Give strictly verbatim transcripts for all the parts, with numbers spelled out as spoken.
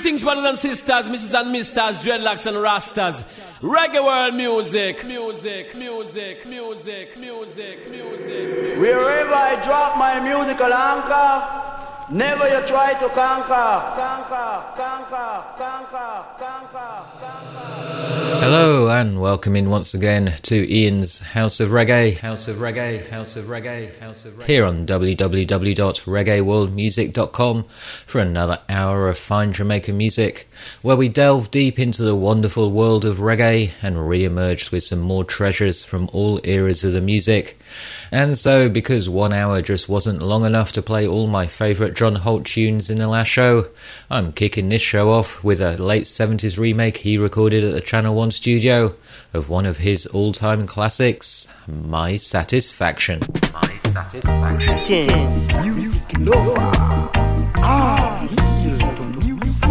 Greetings, brothers and sisters, missus and misters, dreadlocks and rastas. Reggae world music, music, music, music, music, music. Wherever I drop my musical anchor, never you try to conquer, conquer, conquer, conquer, conquer, conquer. Hello and welcome in once again to Ian's House of Reggae, House of Reggae, House of Reggae, House of Reggae, here on w w w dot reggae world music dot com for another hour of fine Jamaican music, where we delve deep into the wonderful world of reggae and re-emerge with some more treasures from all eras of the music. And so, because one hour just wasn't long enough to play all my favourite John Holt tunes in the last show, I'm kicking this show off with a late seventies remake he recorded at the Channel one studio of one of his all-time classics, My Satisfaction. My Satisfaction. Music lover. Ah, heal the music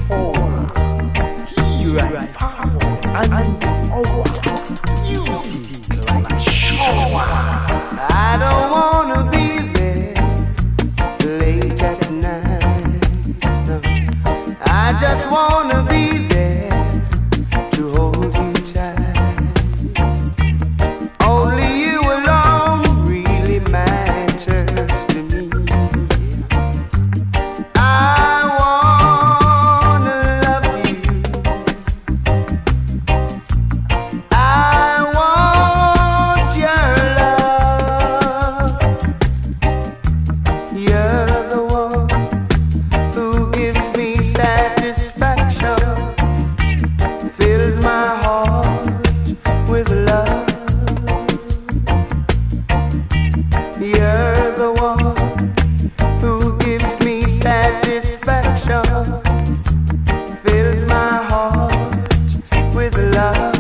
for here and power and over. Music like a shower. I don't wanna be there late at night, no. I just wanna be there to hold you tight. Only you alone really matters to me. I wanna love you. I want your love. You're the one who gives me satisfaction, fills my heart with love. You're the one who gives me satisfaction, fills my heart with love.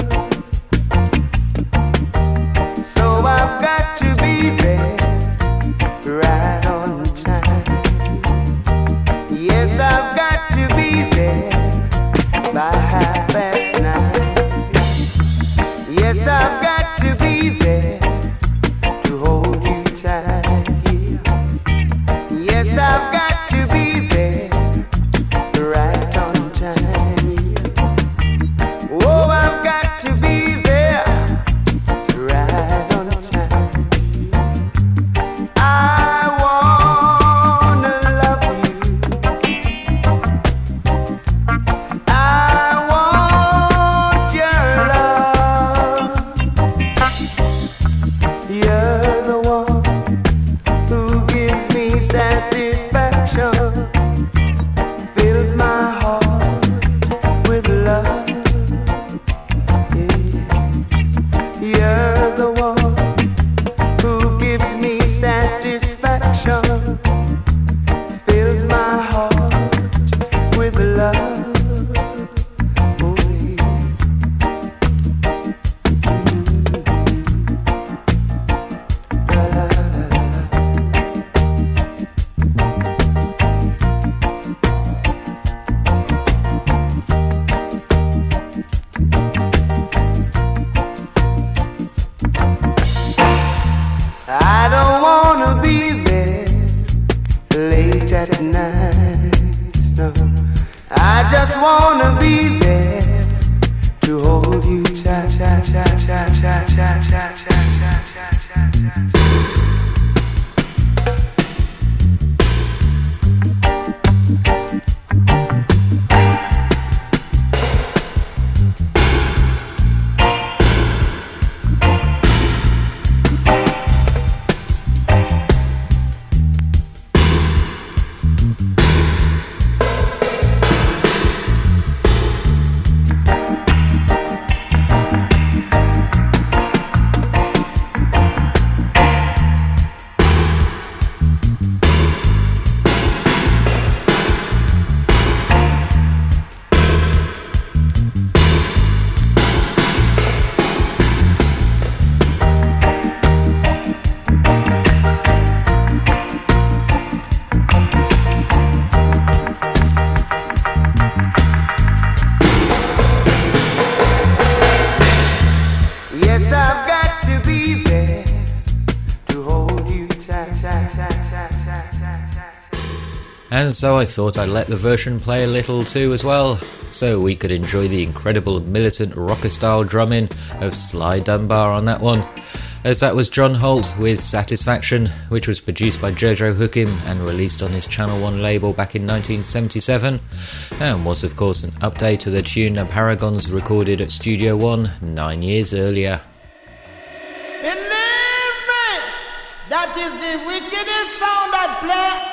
So I've got to be there right on time. Yes, I've got to be there by half past nine. Yes, I've got to be there to hold you tight. Yeah. Yes, I've got to be there right on time. Yeah. Oh, I've got to be there right on time. I wanna love you. I want your love. You're the one who gives me satisfaction, fills my heart with love. Yeah. You're the one who gives me satisfaction, fills my heart with love. Oh, yeah. La, la, la, la. I don't wanna be there late at night, no. I just wanna be there to hold you tight, tight, tight, tight, tight, tight, tight, tight, tight, tight, tight. And so I thought I'd let the version play a little too as well, so we could enjoy the incredible militant rocker-style drumming of Sly Dunbar on that one, as that was John Holt with Satisfaction, which was produced by Jojo Hookim and released on his Channel One label back in nineteen seventy-seven, and was of course an update to the tune the Paragons recorded at Studio One nine years earlier. Believe me, that is the wickedest sound that play.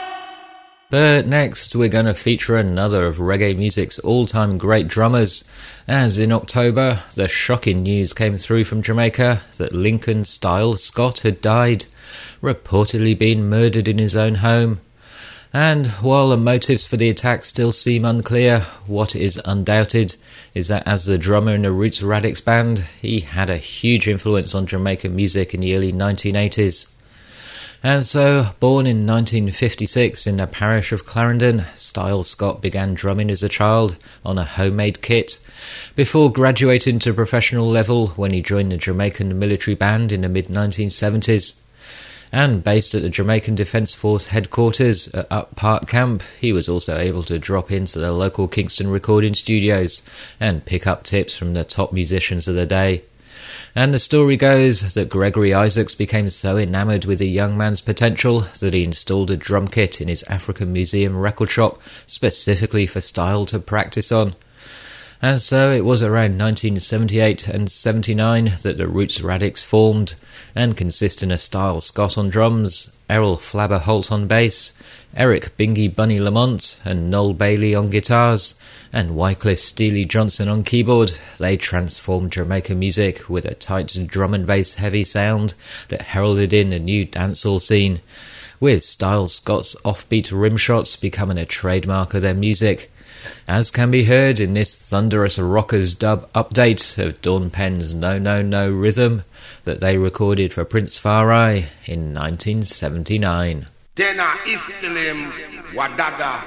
But next we're going to feature another of reggae music's all-time great drummers, as in October the shocking news came through from Jamaica that Lincoln Style Scott had died, reportedly been murdered in his own home. And while the motives for the attack still seem unclear, what is undoubted is that as the drummer in the Roots Radics band, he had a huge influence on Jamaican music in the early nineteen eighties. And so, born in nineteen fifty-six in the parish of Clarendon, Style Scott began drumming as a child on a homemade kit, before graduating to professional level when he joined the Jamaican military band in the mid nineteen seventies. And based at the Jamaican Defence Force headquarters at Up Park Camp, he was also able to drop into the local Kingston recording studios and pick up tips from the top musicians of the day. And the story goes that Gregory Isaacs became so enamoured with the young man's potential that he installed a drum kit in his African Museum record shop specifically for Style to practice on. And so it was around nineteen seventy-eight and seventy-nine that the Roots Radics formed, and consisting of Style Scott on drums, Errol Flabber Holt on bass, Eric Bingy Bunny Lamont and Noel Bailey on guitars, and Wycliffe Steely Johnson on keyboard. They transformed Jamaican music with a tight drum and bass heavy sound that heralded in a new dancehall scene, with Style Scott's offbeat rim shots becoming a trademark of their music, as can be heard in this thunderous rockers dub update of Dawn Penn's No No No Rhythm that they recorded for Prince Farai in nineteen seventy-nine. Tena Istilim Wadada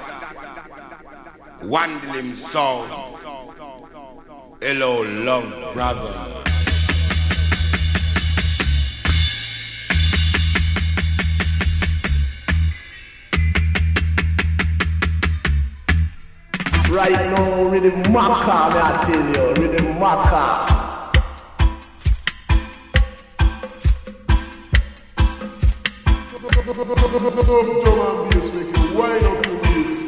Wandilim Soul. Hello, love, brother. Right now, rhythm maca, me I tell you, rhythm maca. Drum and bass make you wind up your bass.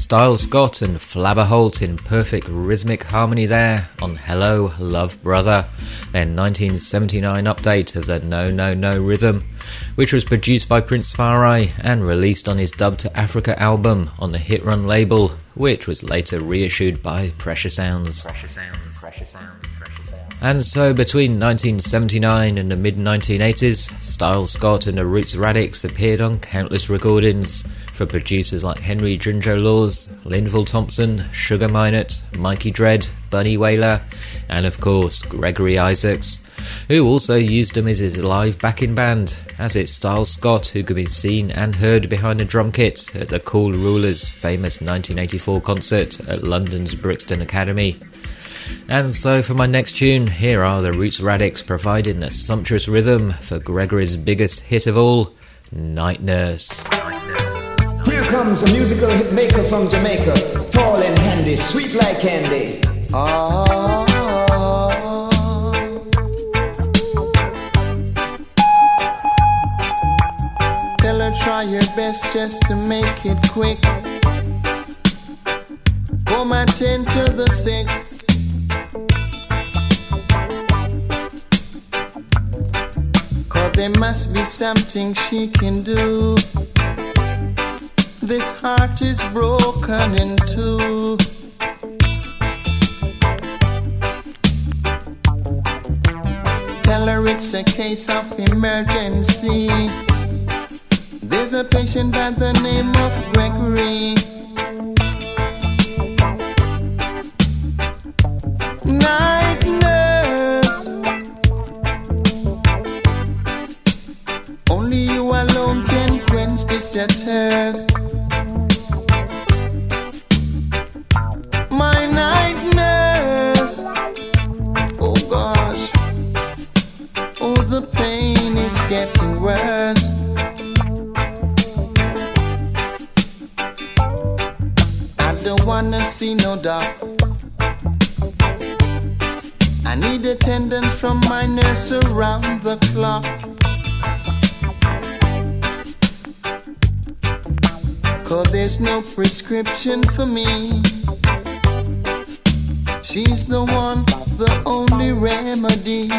Styles Scott and Flabber Holt in perfect rhythmic harmony there on Hello Love Brother, their nineteen seventy-nine update of the No No No rhythm, which was produced by Prince Farai and released on his Dub to Africa album on the Hit Run label, which was later reissued by Pressure Sounds. Pressure Sounds, Pressure Sounds, Pressure Sounds. And so between nineteen seventy-nine and the mid nineteen eighties, Styles Scott and the Roots Radics appeared on countless recordings for producers like Henry Junjo Laws, Linval Thompson, Sugar Minott, Mikey Dread, Bunny Wailer, and of course Gregory Isaacs, who also used them as his live backing band, as it's Styles Scott who could be seen and heard behind the drum kit at the Cool Rulers' famous nineteen eighty-four concert at London's Brixton Academy. And so for my next tune, here are the Roots Radics providing the sumptuous rhythm for Gregory's biggest hit of all, Night Nurse. Here comes a musical hit maker from Jamaica, tall and handy, sweet like candy. Oh. Tell her try your best just to make it quick. Come attend to the sick. Cause there must be something she can do. This heart is broken in two. Tell her it's a case of emergency. There's a patient by the name of Gregory. Night nurse, only you alone can quench this thirst. My night nurse, oh gosh, oh the pain is getting worse. I don't wanna see no doc. I need attendance from my nurse around the clock. Cause there's no prescription for me. She's the one, the only remedy.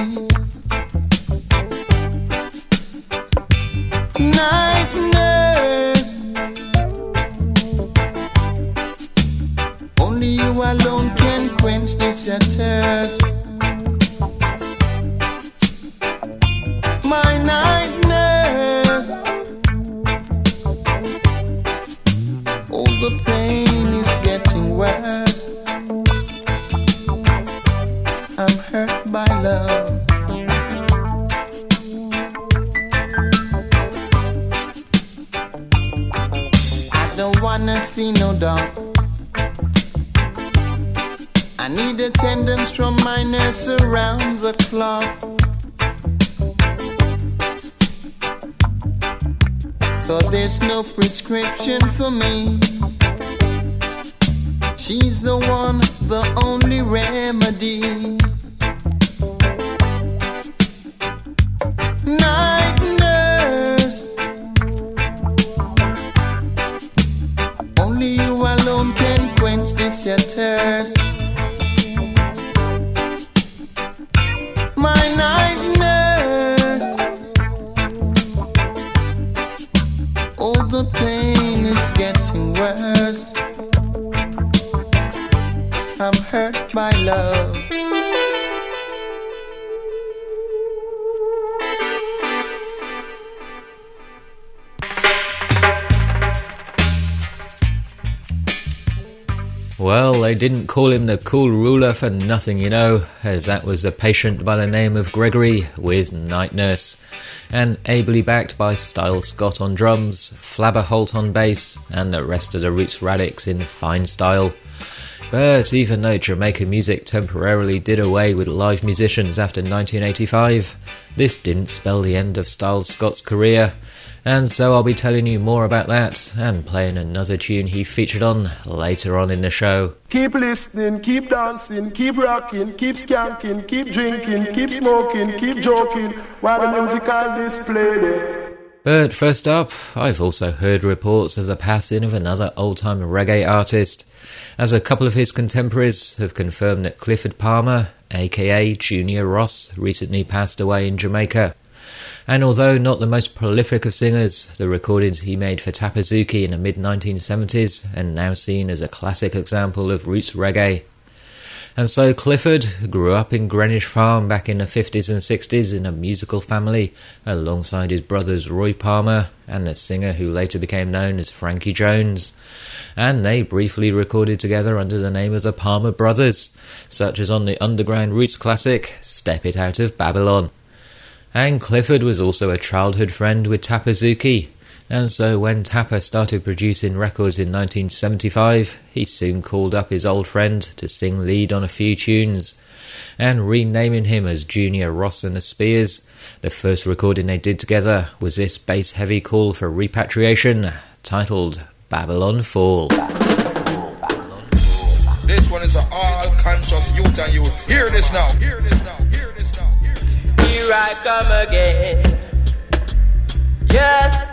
Night nurse, only you alone can quench this thirst. My night nurse, oh the pain is getting worse. I'm hurt by love. I don't wanna see no dog. I need attendance from my nurse around the clock. Cause there's no prescription for me. She's the one, the only remedy. Night nurse, only you alone can quench this your thirst. My night nurse, oh the pain is getting worse. I'm hurt by love. Well, they didn't call him the Cool Ruler for nothing, you know, as that was a patient by the name of Gregory with Night Nurse, and ably backed by Styles Scott on drums, Flabber Holt on bass, and the rest of the Roots Radics in fine style. But even though Jamaican music temporarily did away with live musicians after nineteen eighty-five, this didn't spell the end of Styles Scott's career, and so I'll be telling you more about that and playing another tune he featured on later on in the show. Keep listening, keep dancing, keep rocking, keep skanking, keep drinking, keep smoking, keep joking while the musical display there. But first up, I've also heard reports of the passing of another old-time reggae artist, as a couple of his contemporaries have confirmed that Clifford Palmer, aka Junior Ross, recently passed away in Jamaica. And although not the most prolific of singers, the recordings he made for Tapazuki in the mid nineteen seventies are now seen as a classic example of roots reggae. And so Clifford grew up in Greenwich Farm back in the fifties and sixties in a musical family alongside his brothers Roy Palmer and the singer who later became known as Frankie Jones. And they briefly recorded together under the name of the Palmer Brothers, such as on the underground roots classic Step It Out of Babylon. And Clifford was also a childhood friend with Tapazuki, and so when Tappa started producing records in nineteen seventy-five, he soon called up his old friend to sing lead on a few tunes, and renaming him as Junior Ross and the Spears, the first recording they did together was this bass-heavy call for repatriation, titled Babylon Fall. This one is an all-conscious youth and you. Hear this now, hear this now, hear this now, hear this now. Here I come again. Yes.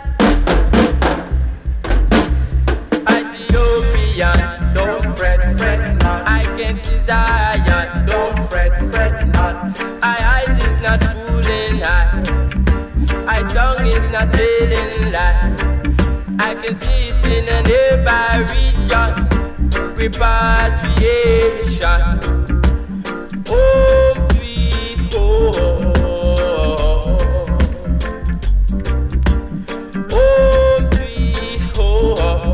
Ethiopian, don't fret, fret not. I can see Zion, don't fret, fret not. I eyes is not fooling I. I tongue is not telling lie. I can see it in a nearby region. Repatriation. Home sweet home. Home sweet home.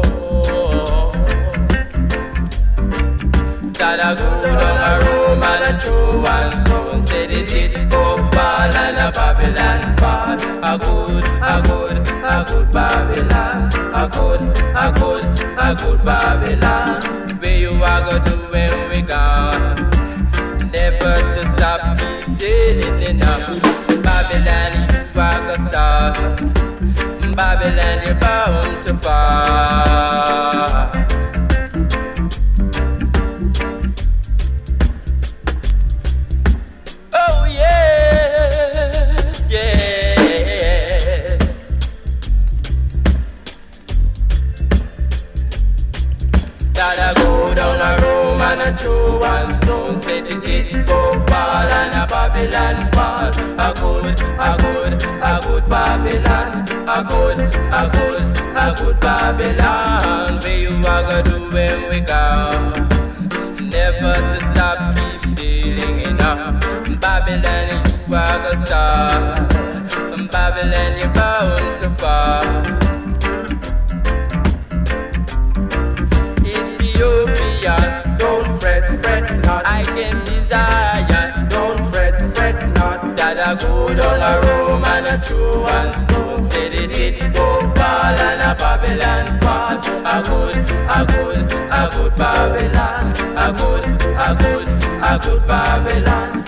That I go down a room and a throw and stone. Said it did go fall and a Babylon fall. A good, a good, a good Babylon. A good, a good, a good Babylon. Where you are gonna do when we gone? Never to stop, keep sailing enough. Babylon, you are gonna start. Babylon, you're bound to fall. Oh yes, yes. That I go down a room and a throw one stone. Say the kid go fall and a Babylon fall. A good, a good, a good Babylon. A good, a good, a good Babylon. Where you are gonna do when we go? Never to stop, keep sailing enough. Babylon, you are gonna start. Babylon, you're bound to fall. Ethiopia, don't fret, fret not. I can see Zion, don't fret, fret not. That I go down a room and a throw and stone. Say they did go fall and a Babylon fall. A good, a good, a good Babylon. A good, a good, a good Babylon.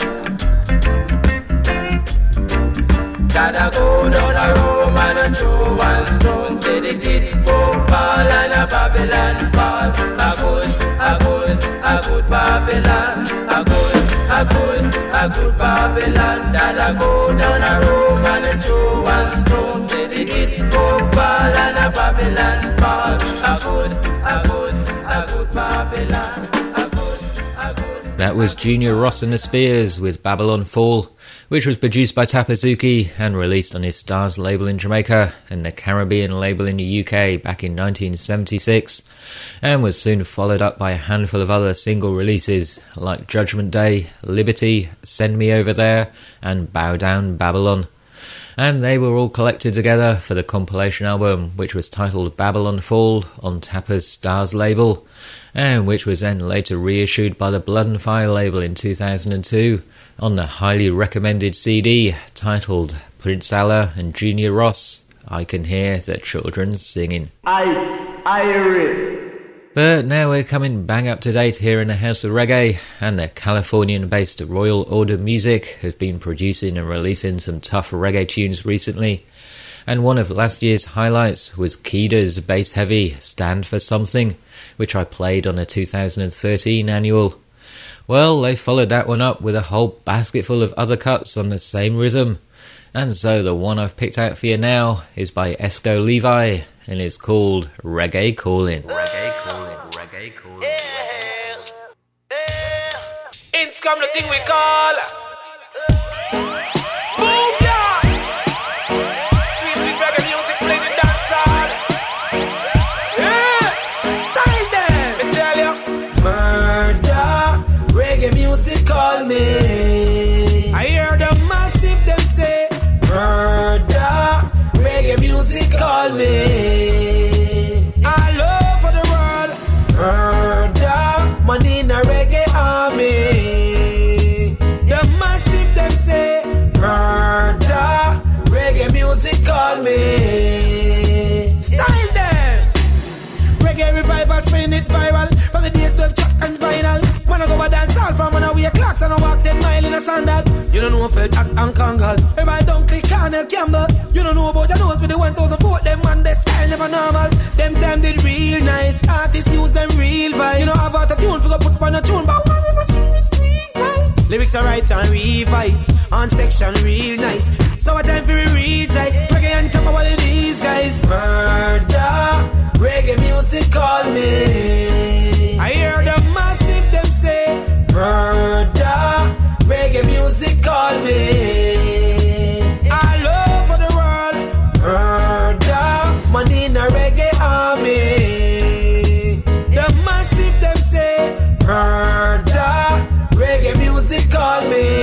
That I go down a room and a throw and stone. Say they did go fall and a Babylon fall. A good, a good, a good Babylon. A good, a good, a good Babylon. That I go down a room and a throw and stone. Say they did go fall and a Babylon fall. A good, a good, a good Babylon. A good, a good. That was Junior Ross and the Spears with Babylon Fall, which was produced by Tapazuki and released on his Stars label in Jamaica and the Caribbean label in the U K back in nineteen seventy-six, and was soon followed up by a handful of other single releases like Judgment Day, Liberty, Send Me Over There and Bow Down Babylon. And they were all collected together for the compilation album, which was titled Babylon Fall on Tapa's Stars label, and which was then later reissued by the Blood and Fire label in two thousand two on the highly recommended C D titled Prince Allah and Junior Ross, I Can Hear the Children Singing. Ice, Irie. But now we're coming bang up to date here in the House of Reggae, and the Californian-based Royal Order Music has been producing and releasing some tough reggae tunes recently, and one of last year's highlights was Keda's bass-heavy Stand for Something, which I played on the two thousand thirteen annual. Well, they followed that one up with a whole basketful of other cuts on the same rhythm, And so the one I've picked out for you now is by Esco Levi and is called Reggae Callin'. Reggae Callin', Reggae Callin'. Yeah. Yeah. It's come the thing we call Boom yeah. Sweet sweet reggae music play the dance hall. Yeah. Style them. Me tell you. Murder. Reggae music call me. I hear the massive them say murder. Reggae music call me. All over the world. Murder. Money in a reggae army. The massive them say murder. Reggae music call me. Style them. Reggae revival spinning it viral. From the days twelve track and vinyl. Man I go a dance all from when I wear clocks and I walk ten mile in a sandal. You don't know felt at and Kangal. Everybody don't click Cornell Campbell. You don't know about your nose with the one thousand foot. Them man they style never normal. Them time did real nice. Artists use them real vibes. You know have out a tune for go put on a tune, but one of seriously nice. Lyrics are right and revise. On section real nice. So what time for we rejoice. Reggae on top of all of these guys. Murder. Reggae music call me. I hear the massive them say murder. Reggae music call me. All over the world. Murder. Money in a reggae army. The massive them say murder. Reggae music call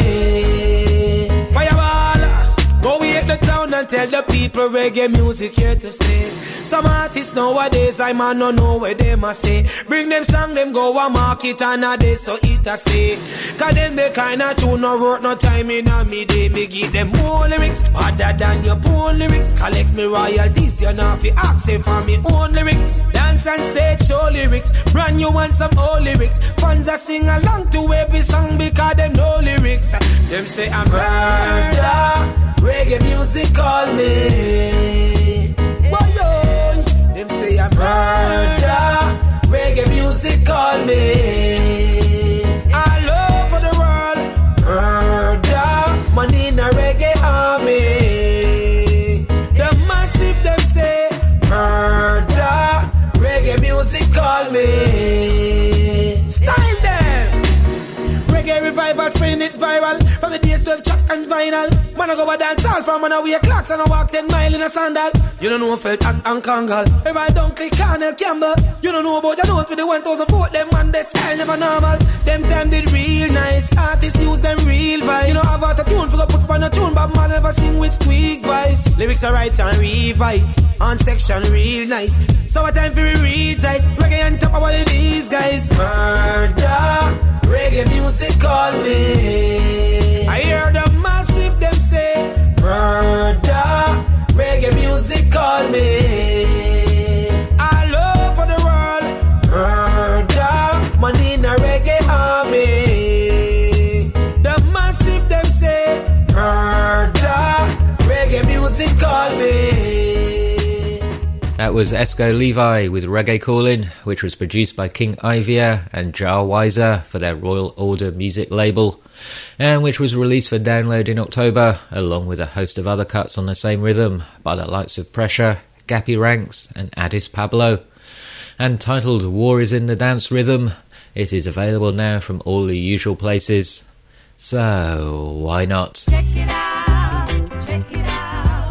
me. Fireball. Go wake the town and tell the people reggae music here to stay. Some artists nowadays, I man no know where they must say. Bring them song, them go a market and a day so it a stay. Cause them they kinda tune no work no time in a me day. Me give them more lyrics, other than your own lyrics. Collect me royalties, you know fi ask for me own lyrics. Dance and stage show lyrics, brand new and some old lyrics. Fans a sing along to every song because them know lyrics. Them say I'm murder, reggae music call me. Why yo? Them say I'm murder, reggae music call me. All over the world, murder, money in a reggae army. The massive them say murder, reggae music call me. Style them. Reggae revival spinning it viral. From the days twelve track and vinyl. Man I go a dance all from when I wear clocks and I walk ten mile in a sandal. You don't know felt at and Kangal. Everybody don't click Cornell Campbell. You don't know about your nose with the one thousand foot. Them man they style never normal. Them time did real nice. Artists use them real vibes. You know have out a tune for go put on a tune, but man never sing with squeak voice. Lyrics are right and revise. On section real nice. So what time for we rejoice. Reggae on top of all of these guys. Murder. Reggae music call me. I hear the massive them say murder. Reggae music call me. All over the world. Murder. Money in a reggae army. The massive them say murder. Reggae music call me. That was Esco Levi with Reggae Callin', which was produced by King Ivia and Jar Weiser for their Royal Order music label, and which was released for download in October, along with a host of other cuts on the same rhythm by the likes of Pressure, Gappy Ranks and Addis Pablo. And titled War is in the Dance Rhythm, it is available now from all the usual places. So, why not? Check it out, check it out.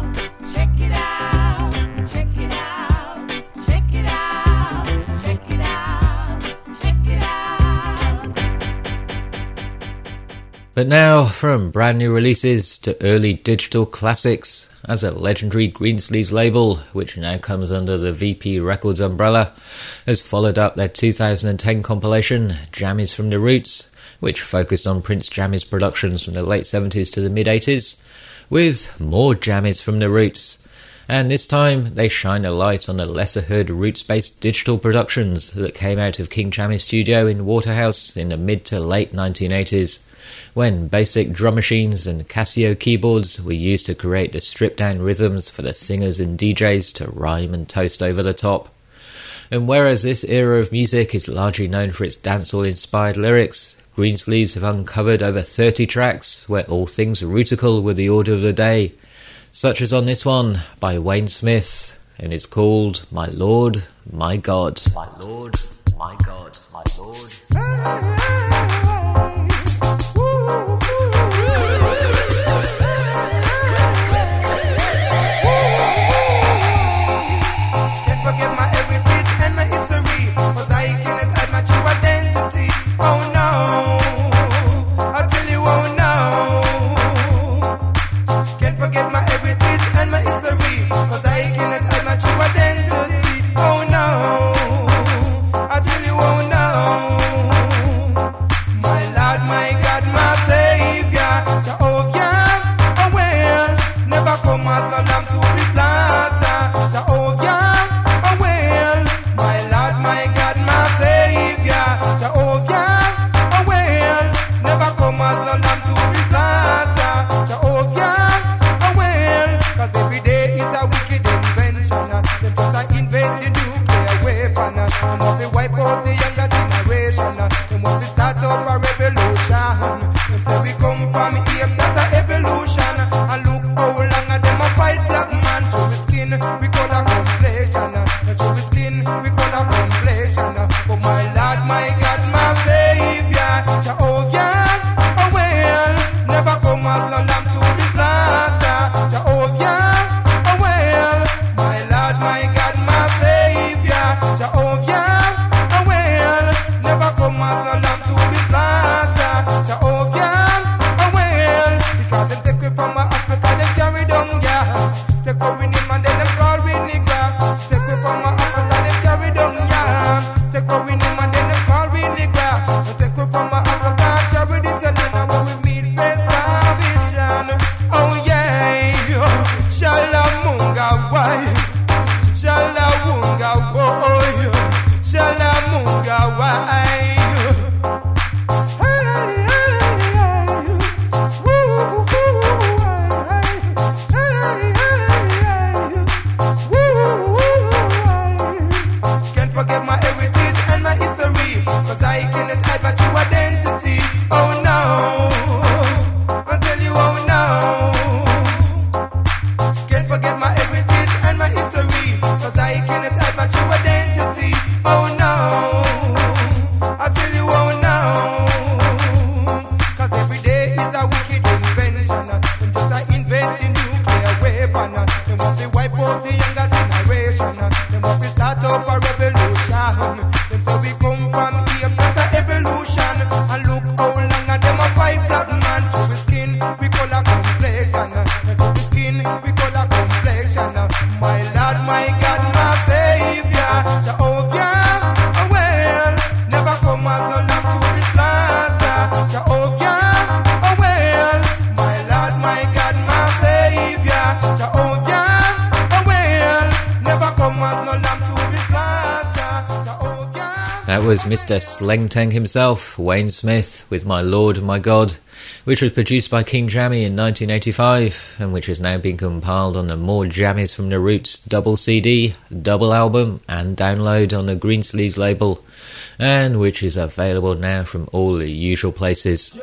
But now, from brand new releases to early digital classics, as a legendary Greensleeves label, which now comes under the V P Records umbrella, has followed up their two thousand ten compilation, Jammies from the Roots, which focused on Prince Jammies productions from the late seventies to the mid-eighties, with more Jammies from the Roots. And this time, they shine a light on the lesser-heard roots-based digital productions that came out of King Jammies Studio in Waterhouse in the mid to late nineteen eighties, when basic drum machines and Casio keyboards were used to create the stripped-down rhythms for the singers and D Js to rhyme and toast over the top. And whereas this era of music is largely known for its dancehall-inspired lyrics, Greensleeves have uncovered over thirty tracks where all things rootical were the order of the day, such as on this one by Wayne Smith, and it's called My Lord, My God. My Lord, My God, My Lord. Forget my heritage and my history, 'cause I cannot hide my true identity. Oh no, I tell you, oh no. Can't forget my heritage and my history, 'cause I cannot hide my true identity. Oh no, I tell you, oh no. My Lord, my God, my Savior, Jehovah, oh well, never come as no lamb to be slaughtered. Jehovah, That was Mister Slengteng himself, Wayne Smith, with My Lord, My God, which was produced by King Jammy in nineteen eighty-five, and which has now been compiled on the More Jammies from the Roots double C D, double album, and download on the Greensleeves label, and which is available now from all the usual places.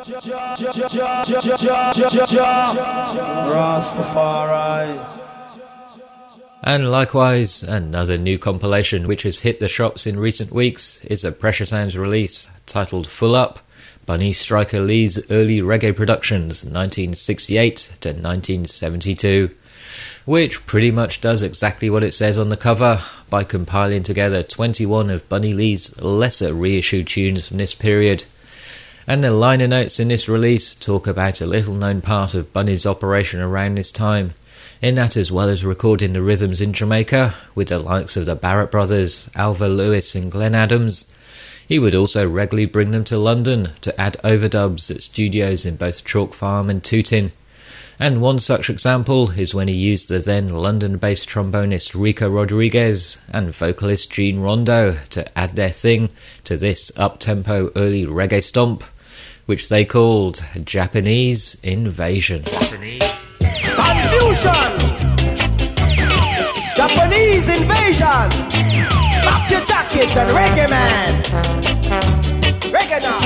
Rastafari. And likewise, another new compilation which has hit the shops in recent weeks is a Pressure Sounds release titled Full Up, Bunny Striker Lee's early reggae productions, nineteen sixty-eight to nineteen seventy-two, which pretty much does exactly what it says on the cover by compiling together twenty-one of Bunny Lee's lesser reissued tunes from this period. And the liner notes in this release talk about a little known part of Bunny's operation around this time, in that as well as recording the rhythms in Jamaica with the likes of the Barrett Brothers, Alva Lewis and Glenn Adams, he would also regularly bring them to London to add overdubs at studios in both Chalk Farm and Tooting. And one such example is when he used the then London-based trombonist Rico Rodriguez and vocalist Gene Rondo to add their thing to this up-tempo early reggae stomp, which they called Japanese Invasion. Japanese Confusion! Japanese invasion! Pop your jackets and reggae man! Reggae now!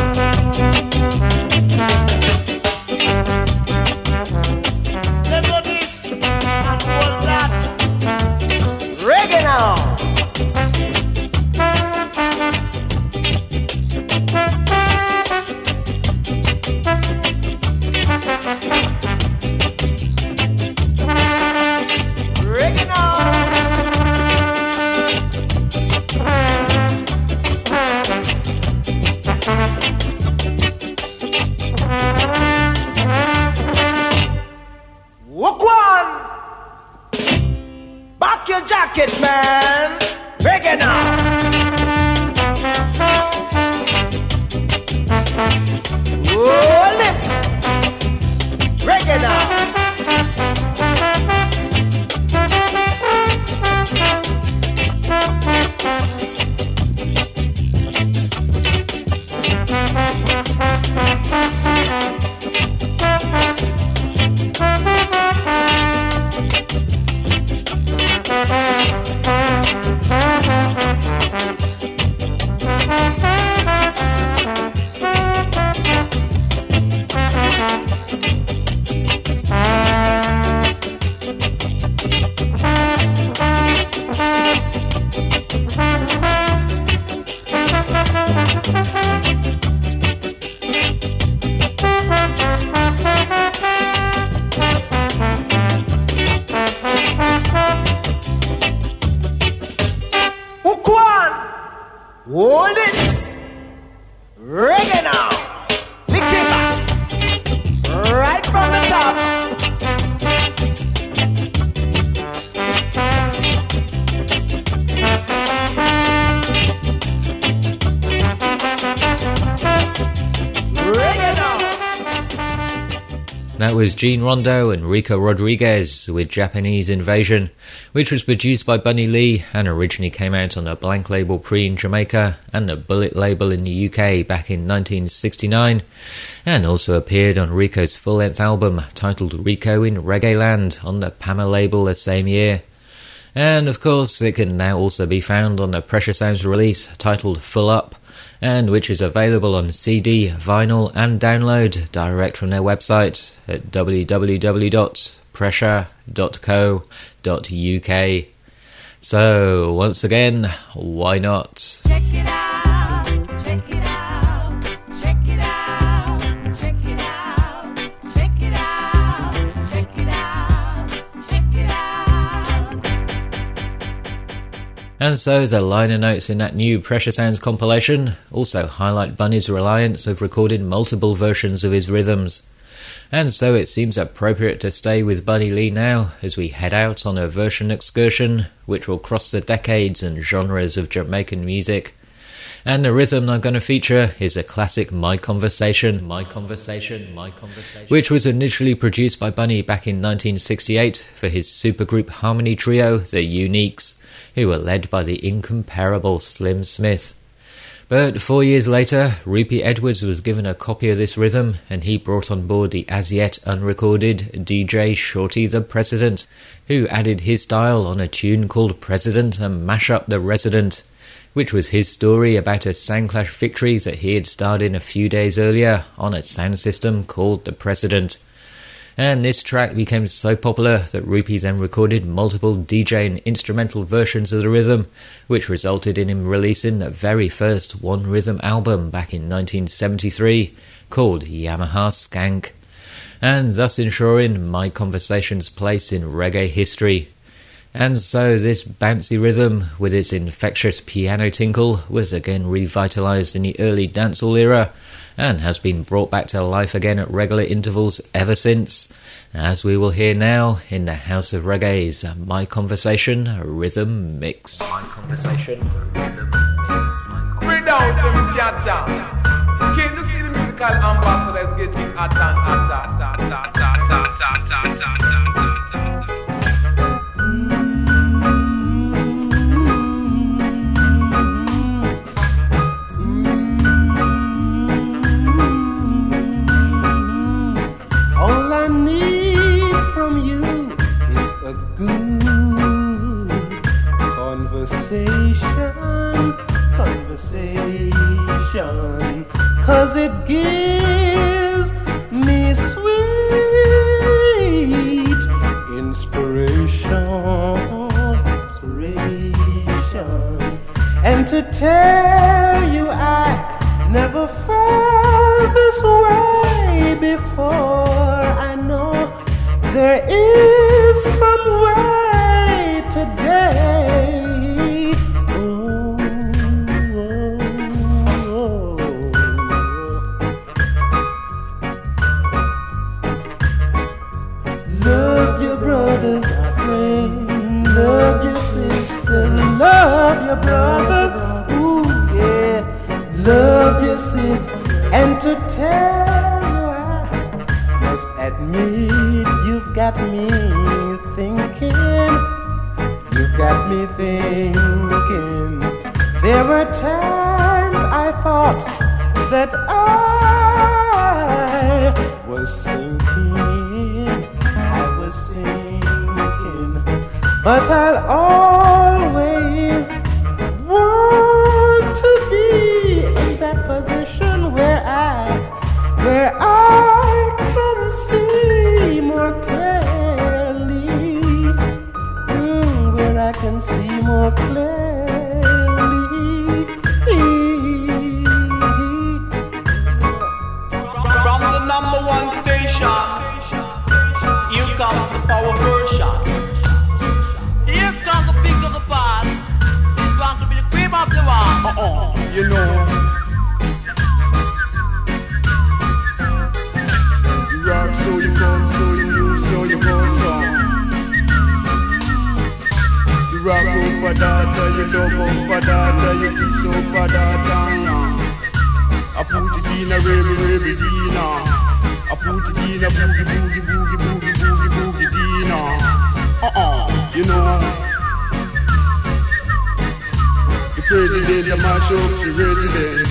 Let's go this! your jacket, man. Reggae now. Oh, listen. Reggae now. Hold this. Reggae now. Lick it back. Right from the top. Reggae now. That was Gene Rondo and Rico Rodriguez with Japanese Invasion, which was produced by Bunny Lee and originally came out on a Blank Label Pre in Jamaica and a Bullet label in the U K back in nineteen sixty-nine, and also appeared on Rico's full-length album titled Rico in Reggae Land on the Pama label the same year. And of course it can now also be found on the Pressure Sounds release titled Full Up, and which is available on C D, vinyl and download direct from their website at w w w dot pressure dot co dot u k. So once again, why not? Check it out, check it out, check it out, check it out, check it out, check it out, check it out. And so the liner notes in that new Pressure Sounds compilation also highlight Bunny's reliance of recording multiple versions of his rhythms. And so it seems appropriate to stay with Bunny Lee now as we head out on a version excursion which will cross the decades and genres of Jamaican music. And the rhythm I'm going to feature is a classic My Conversation, My Conversation, My Conversation, which was initially produced by Bunny back in nineteen sixty-eight for his supergroup harmony trio, The Uniques, who were led by the incomparable Slim Smith. But four years later, Rupie Edwards was given a copy of this rhythm, and he brought on board the as-yet unrecorded D J Shorty the President, who added his style on a tune called President and Mash Up the Resident, which was his story about a Soundclash victory that he had starred in a few days earlier on a sound system called the President. And this track became so popular that Rupie then recorded multiple D J and instrumental versions of the rhythm, which resulted in him releasing the very first One Rhythm album back in nineteen seventy-three, called Yamaha Skank, and thus ensuring My Conversation's place in reggae history. And so this bouncy rhythm, with its infectious piano tinkle, was again revitalised in the early dancehall era, and has been brought back to life again at regular intervals ever since, as we will hear now in the House of Reggae's My Conversation Rhythm Mix. My Conversation Rhythm Mix. Without them scatter, can't you see the musical ambassadors getting hot and hot, hot, hot, hot, hot, hot, hot, hot, hot. Conversation, conversation, 'cause it gives me sweet inspiration, inspiration. And to tell you I never felt this way before. I know there is some way today. Love Love your sisters, love your brothers, ooh yeah. Love your sisters, and to tell you I must admit you've got me thinking, you've got me thinking. There were times I thought that I was sinking, I was sinking, but I'll always want to be in that position where I, where I can see more clearly, mm, where I can see more clearly. From the number one station, here comes the power version. Here comes the pigs of the past. This one could be the cream of the one. Uh-uh, you know. You rock, so you come, so you move, so you go song. You rock over data, you love over data, you kiss over data. I put it in a ribby, ribby dina. I put it in a boogie, boogie, boogie, boogie, boogie, boogie dina. Uh-uh, you know. The president, the mash up the resident.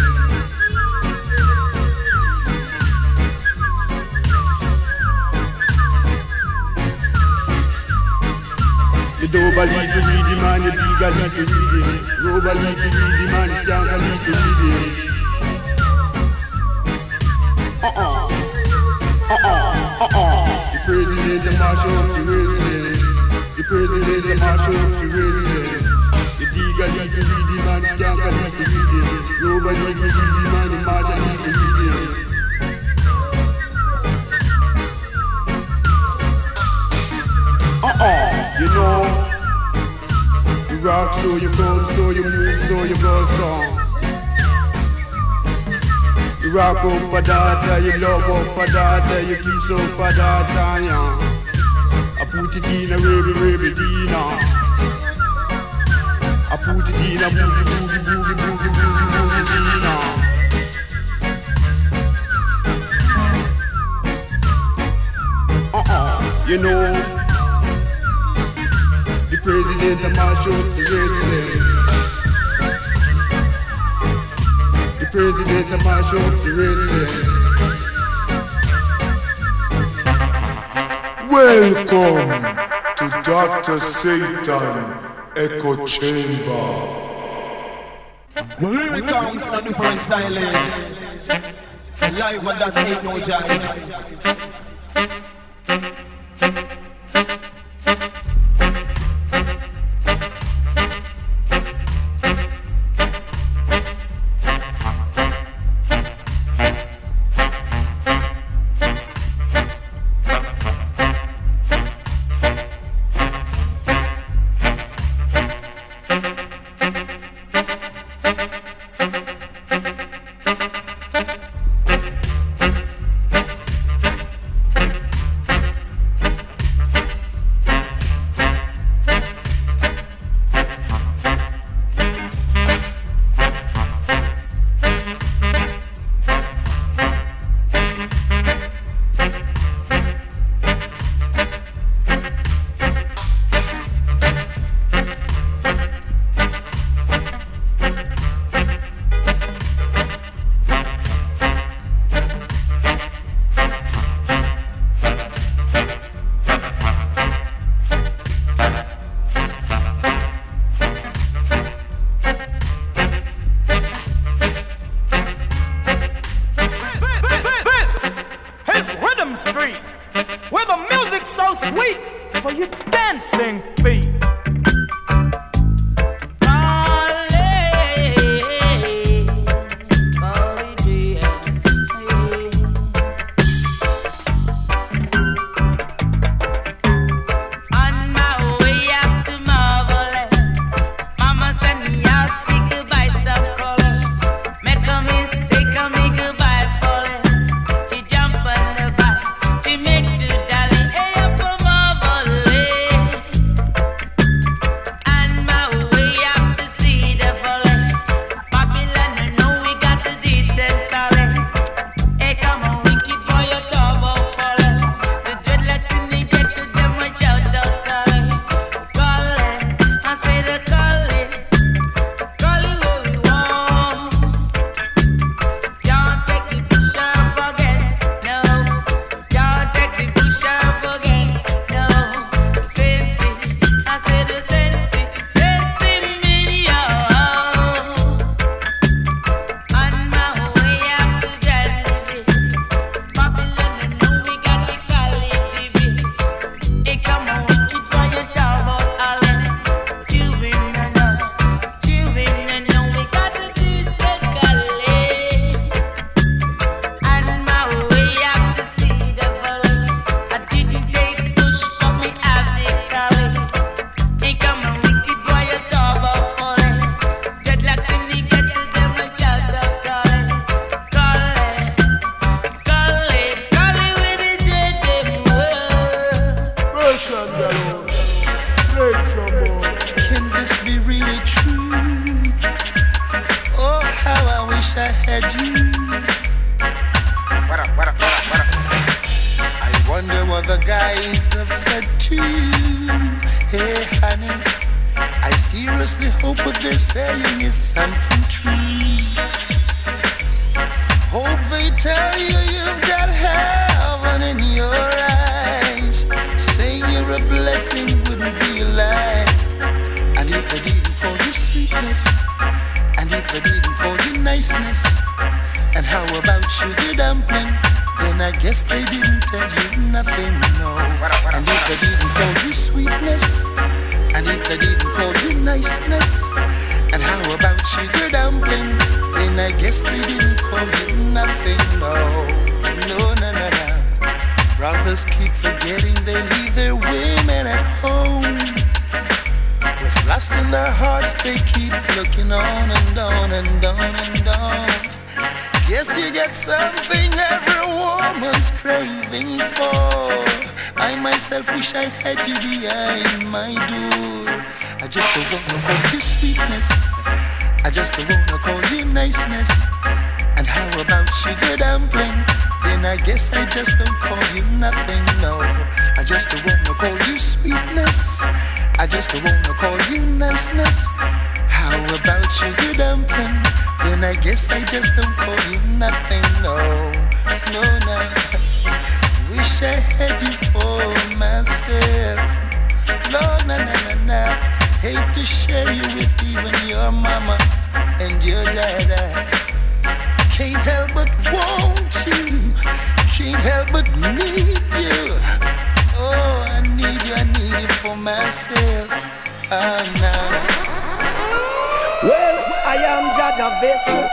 You don't believe you read the man, you dig a little reading. Rubber leaf you read the man, you stank a little reading. Uh-uh, uh-uh, uh-uh. The president, the mash up the resident. The president, the mash up the resident. You dig a little reading man, you stank a little reading. Rubber leaf you read the man, you mash a little reading. Uh-uh, you know. You rock, so you come, so you move, so you go song. You rock up for data, you love up for data, you kiss up for data, yeah. I put it in a ribby, ribby dina. I put it in a boogie, boogie, boogie, boogie, boogie, boogie dina. Uh-uh, you know. The president, the mash up the resident. The president, the mash up the resident. Welcome to Doctor Satan Echo Chamber. Well, here it comes on a different style. Live, but that ain't no jive. Can this be really true? Oh, how I wish I had you. What up, what up, what up, what up? I wonder what the guys have said to you. Hey, honey, I seriously hope what they're saying is something true. Hope they tell you you've got heaven in your eyes. Saying you're a blessing wouldn't be a lie. And if they didn't call you sweetness, and if they didn't call you niceness, and how about sugar dumpling, then I guess they didn't tell you nothing, no. And if they didn't call you sweetness, and if they didn't call you niceness, and how about sugar dumpling, then I guess they didn't call you nothing, no. No, no, no, no. Brothers keep forgetting they leave their women at home. With lust in their hearts, they keep looking on and on and on and on. Guess you get something every woman's craving for. I myself wish I had you behind my door. I just don't wanna call you sweetness, I just don't wanna call you niceness. And how about sugar dumpling? Then I guess I just don't call you nothing, no. I just don't wanna call you sweetness, I just don't wanna call you niceness. How about sugar dumpling? Then I guess I just don't call you nothing, no. No, no. Wish I had you for myself. No, no, no, no, no. Hate to share you with even your mama and your dada. Can't help but want you, can't help but need you. Oh, I need you, I need you for myself. Oh, no. Well, I am judge of vessel.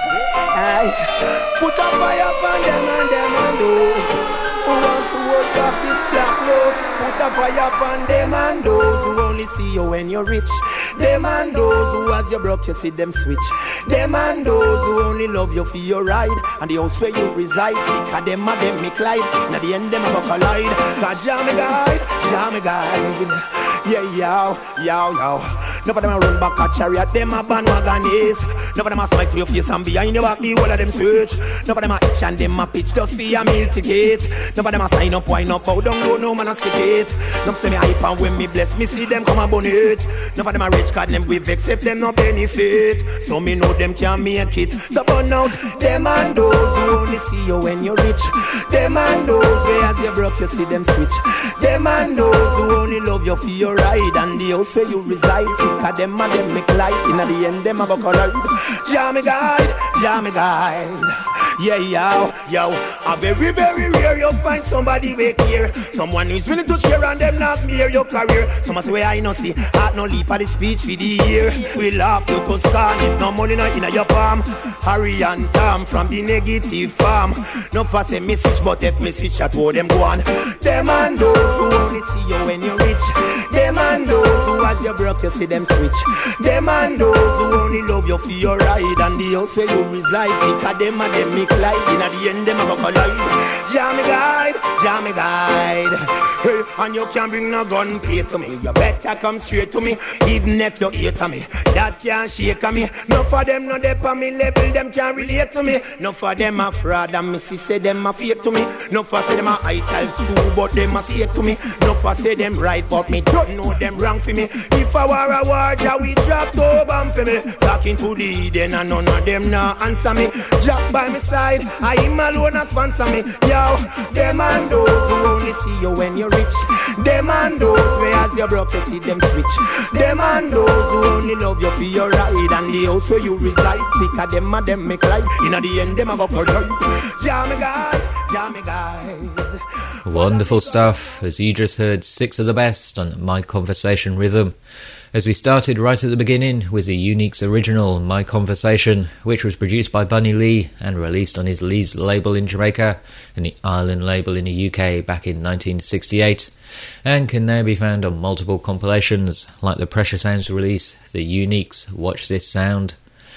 I put a fire upon them and them and those who want to work off this black rose. Put a fire upon them and those who only see you when you're rich. Them and those who as you broke you see them switch. Them and those who only love you for your ride. And the house where you reside, sick of them and them me Clyde. And at the end them go collide. Cause you're my guide, you're my guide. Yeah, yow, yow, yow. None of them a run back a chariot, them a bandwagon is. None of them a smile to your face and behind your back, the whole of them search. None of them a itch and them a pitch just for a meal ticket. None of them a sign up, wine up, out, don't go, no man a stick it. None say me hype and when me bless, me see them come and bun it. None of them a rich cause them we vex, if them no benefit. So me know them can't make it. So burn out, them and those who only see you when you're rich. Them and those where as you broke, you see them switch. Them and those who only love you for your ride. And the house where you reside, cause them and them make light. In the end, them a go collide. Jah me guide, Jah me guide. Yeah, yo, yo. A very, very rare you find somebody we care. Someone who's willing to share and them not smear your career. Someone say, I no see, heart no leap at the speech for the year. We laugh, you could scan if no money not in your palm. Harry and Tom from the negative farm. No fuss a message, but if message at all them go on. Them and those who only see you when you're rich. Them and those who as you broke, you see them switch. Them and those who only love you for your ride. And the house where you reside, see, cause them and them make light. In the end, them a go collide. Jah me guide, Jah me guide. Hey, and you can't bring no gun play to me. You better come straight to me, even if you hate me. That can't shake me. No for them, no dep on me level, them can't relate to me. No for them a fraud, and me see say them a fake to me. No for say them a ital true, but them a say to me. No for say them right, but me don't know them wrong for me. If I were a war, Jah we drop to bomb for me. Back into the Eden, and none of them now answer me. Drop by my side, I am alone not sponsor me. Yo, them and those who only see you when you're rich. Them and those where as you broke you see them switch. Them and those who only love you for your ride. And the house where you reside, sick of them and them make light. In the end them a go collide. Jah me guide, Jah me guide. Wonderful stuff, as you just heard six of the best on My Conversation Rhythm. As we started right at the beginning with the Unique's original My Conversation, which was produced by Bunny Lee and released on his Lee's label in Jamaica and the Island label in the U K back in nineteen sixty-eight, and can now be found on multiple compilations like the Pressure Sounds release, the Unique's Watch This Sound.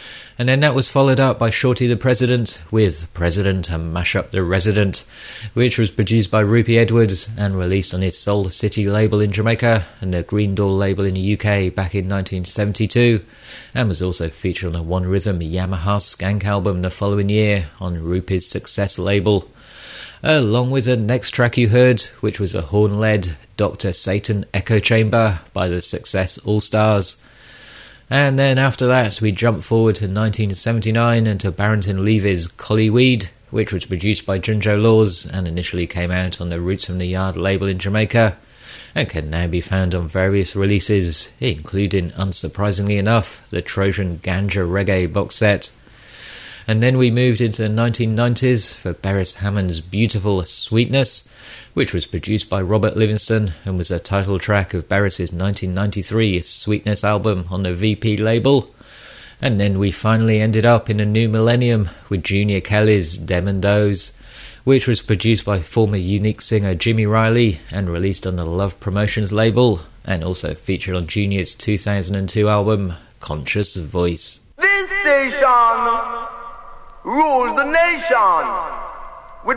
And then that was followed up by Shorty the President with President and Mash Up the Resident, which was produced by Rupie Edwards and released on his Soul City label in Jamaica and the Green Door label in the U K back in nineteen seventy-two, and was also featured on the One Rhythm Yamaha Skank album the following year on Rupie's Success label. Along with the next track you heard, which was a horn-led Doctor Satan Echo Chamber by the Success All-Stars. And then after that, we jump forward to nineteen seventy-nine and to Barrington Levy's Collyweed, which was produced by Junjo Laws and initially came out on the Roots from the Yard label in Jamaica, and can now be found on various releases, including, unsurprisingly enough, the Trojan Ganja Reggae box set. And then we moved into the nineteen nineties for Beres Hammond's Beautiful Sweetness, which was produced by Robert Livingston and was a title track of Beres's nineteen ninety-three Sweetness album on the V P label. And then we finally ended up in a new millennium with Junior Kelly's Dem and Doze, which was produced by former Unique singer Jimmy Riley and released on the Love Promotions label, and also featured on Junior's two thousand two album Conscious Voice. This station rules the nation with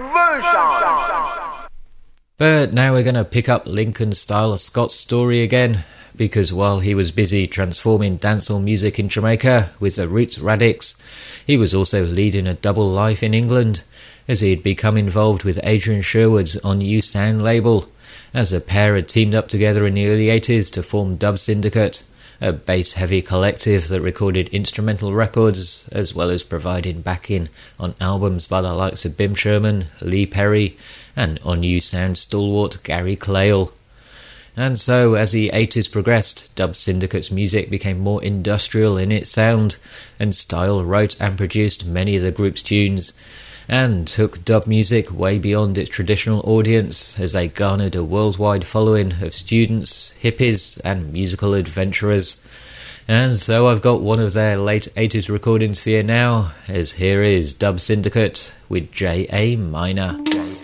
version. But now we're going to pick up Lincoln Style Scott's story again, because while he was busy transforming dancehall music in Jamaica with the Roots Radix, he was also leading a double life in England, as he had become involved with Adrian Sherwood's On You Sound label, as the pair had teamed up together in the early eighties to form Dub Syndicate, a bass-heavy collective that recorded instrumental records, as well as providing backing on albums by the likes of Bim Sherman, Lee Perry, and On You Sound stalwart Gary Clayle. And so, as the eighties progressed, Dub Syndicate's music became more industrial in its sound, and Style wrote and produced many of the group's tunes, and took dub music way beyond its traditional audience as they garnered a worldwide following of students, hippies and musical adventurers. And so I've got one of their late eighties recordings for you now, as here is Dub Syndicate with J A Minor.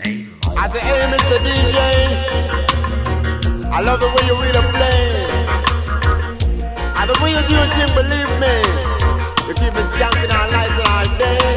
I say, hey, Mister D J, I love the way you really play. And the way you do it, Tim, believe me, you keep me skanking all night and all day.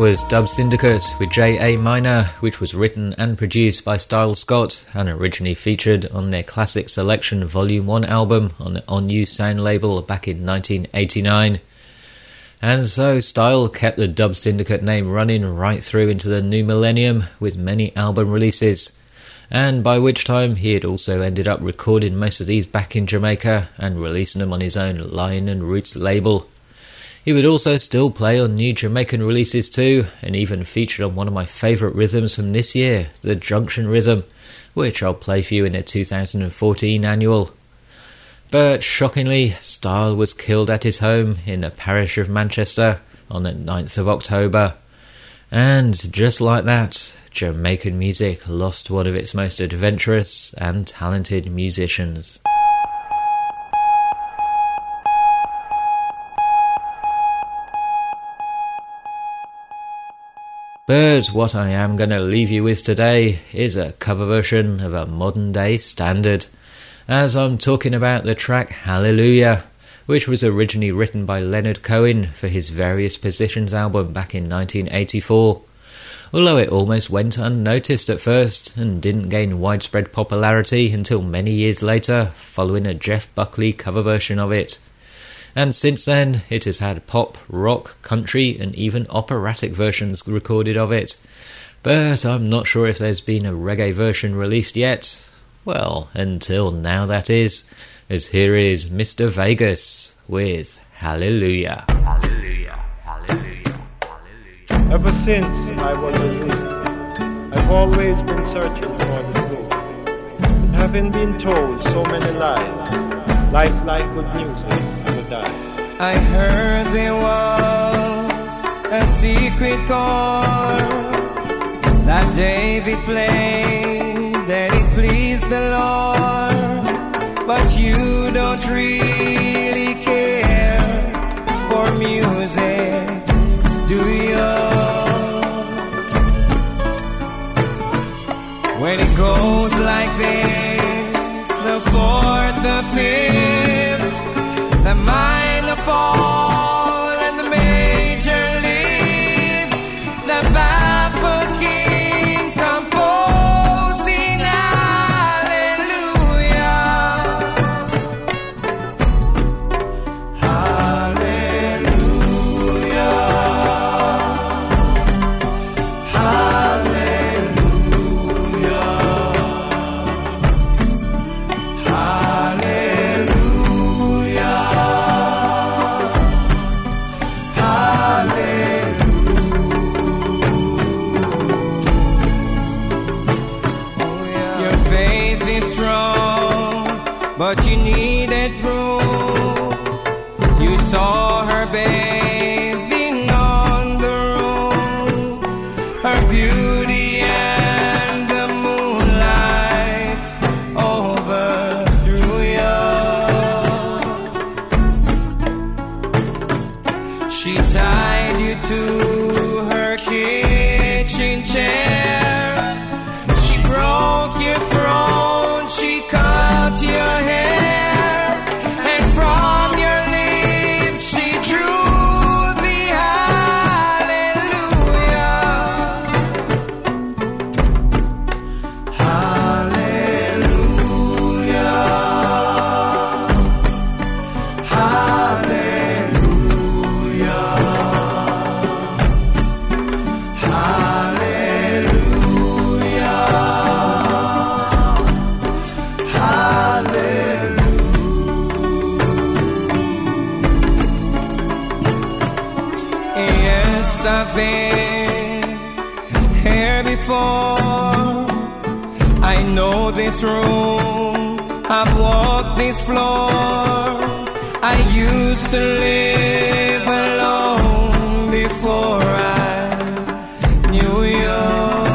was Dub Syndicate with J A Minor, which was written and produced by Style Scott and originally featured on their Classic Selection Volume one album on the On You Sound label back in nineteen eighty-nine. And so Style kept the Dub Syndicate name running right through into the new millennium with many album releases, and by which time he had also ended up recording most of these back in Jamaica and releasing them on his own Lion and Roots label. He would also still play on new Jamaican releases too, and even featured on one of my favourite rhythms from this year, the Junction Rhythm, which I'll play for you in their two thousand fourteen annual. But shockingly, Style was killed at his home in the parish of Manchester on the ninth of October. And just like that, Jamaican music lost one of its most adventurous and talented musicians. But what I am going to leave you with today is a cover version of a modern day standard, as I'm talking about the track Hallelujah, which was originally written by Leonard Cohen for his Various Positions album back in nineteen eighty-four, although it almost went unnoticed at first and didn't gain widespread popularity until many years later following a Jeff Buckley cover version of it. And since then, it has had pop, rock, country and even operatic versions recorded of it. But I'm not sure if there's been a reggae version released yet. Well, until now that is, as here is Mister Vegas with Hallelujah. Hallelujah, hallelujah, hallelujah. Ever since I was a youth, I've always been searching for the truth. And having been told so many lies, life like good music, I heard there was a secret chord that David played, that it pleased the Lord. But you don't really care for music, do you? When it goes like this, the fourth, the fifth, the minor fall and the major leave, the baffled king composing hallelujah, hallelujah, hallelujah, but you needed proof. You saw her bathing on the road, her beauty and the moonlight overthrew you. She tied you to her kitchen chair, she broke your throne, she cut your hair, and from your lips she drew the hallelujah, hallelujah, I've been here before. I know this room, I've walked this floor. I used to live alone before I knew you.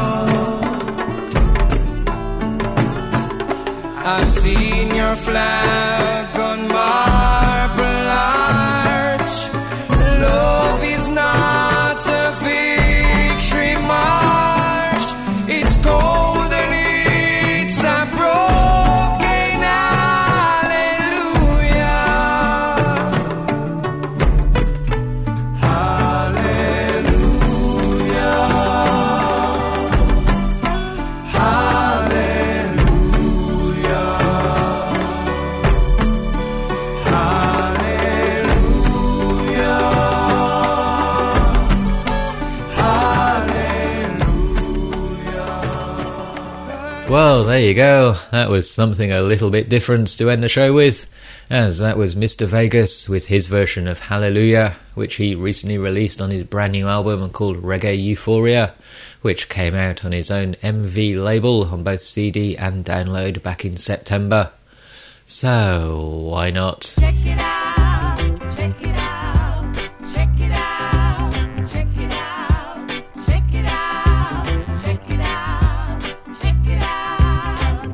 I've seen your flag on Marble Arch. Love is not a victory march, it's cold and it's a broken hallelujah, hallelujah, Well, there you go. That was something a little bit different to end the show with, as that was Mister Vegas with his version of Hallelujah, which he recently released on his brand new album called Reggae Euphoria, which came out on his own M V label on both C D and download back in September. So, why not? Check it out, check it out, check it out, check it out, check it out, check it out, check it out.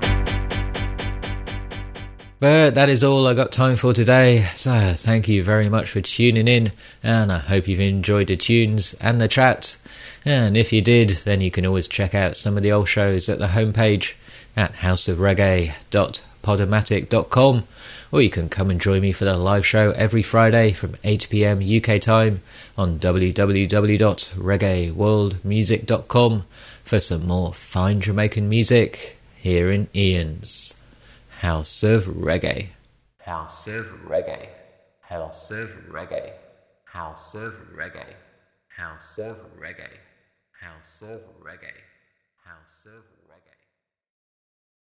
But that is all I got time for today, so thank you very much for tuning in, and I hope you've enjoyed the tunes and the chat. And if you did, then you can always check out some of the old shows at the homepage at house of reggae dot podomatic dot com, or you can come and join me for the live show every Friday from eight p m U K time on w w w dot reggae world music dot com for some more fine Jamaican music here in Ian's House of Reggae. House of Reggae. House of Reggae. House of Reggae. House of Reggae. House of Reggae. House of Reggae.